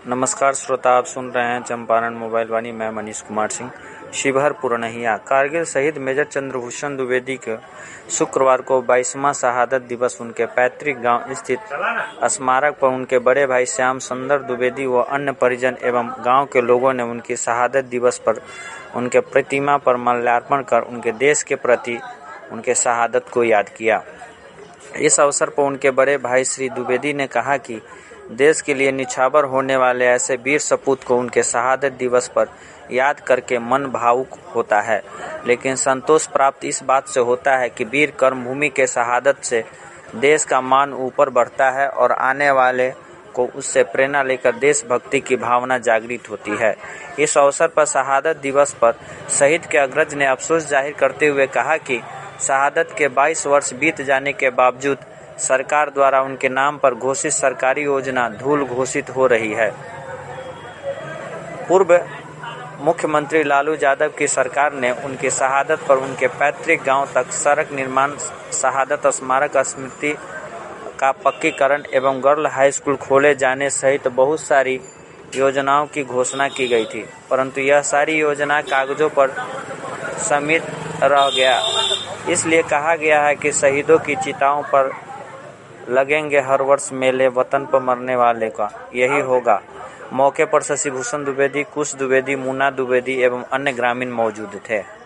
नमस्कार श्रोता, आप सुन रहे हैं चंपारण मोबाइल वाणी। मैं मनीष कुमार सिंह। शिवहर पुरनहिया कारगिल शहीद मेजर चंद्रभूषण द्विवेदी के शुक्रवार को 22वां शहादत दिवस उनके पैतृक गांव स्थित स्मारक पर उनके बड़े भाई श्याम सुंदर द्विवेदी व अन्य परिजन एवं गांव के लोगों ने उनकी शहादत दिवस पर उनके प्रतिमा पर माल्यार्पण कर उनके देश के प्रति उनके शहादत को याद किया। इस अवसर पर उनके बड़े भाई श्री द्विवेदी ने कहा कि देश के लिए निछावर होने वाले ऐसे वीर सपूत को उनके शहादत दिवस पर याद करके मन भावुक होता है, लेकिन संतोष प्राप्त इस बात से होता है कि वीर कर्मभूमि के शहादत से देश का मान ऊपर बढ़ता है और आने वाले को उससे प्रेरणा लेकर देशभक्ति की भावना जागृत होती है। इस अवसर पर शहादत दिवस पर शहीद के अग्रज ने अफसोस जाहिर करते हुए कहा कि शहादत के 22 वर्ष बीत जाने के बावजूद सरकार द्वारा उनके नाम पर घोषित सरकारी योजना धूल घोषित हो रही है। पूर्व मुख्यमंत्री लालू यादव की सरकार ने उनकी शहादत पर उनके पैतृक गांव तक सड़क निर्माण, शहादत स्मारक स्मृति का पक्कीकरण एवं गर्ल हाई स्कूल खोले जाने सहित बहुत सारी योजनाओं की घोषणा की गई थी, परंतु यह सारी योजना कागजों पर सीमित रह गया। इसलिए कहा गया है कि शहीदों की चिताओं पर लगेंगे हर वर्ष मेले, वतन पर मरने वाले का यही होगा। मौके पर शशिभूषण द्विवेदी, कुश द्विवेदी, मुन्ना द्विवेदी एवं अन्य ग्रामीण मौजूद थे।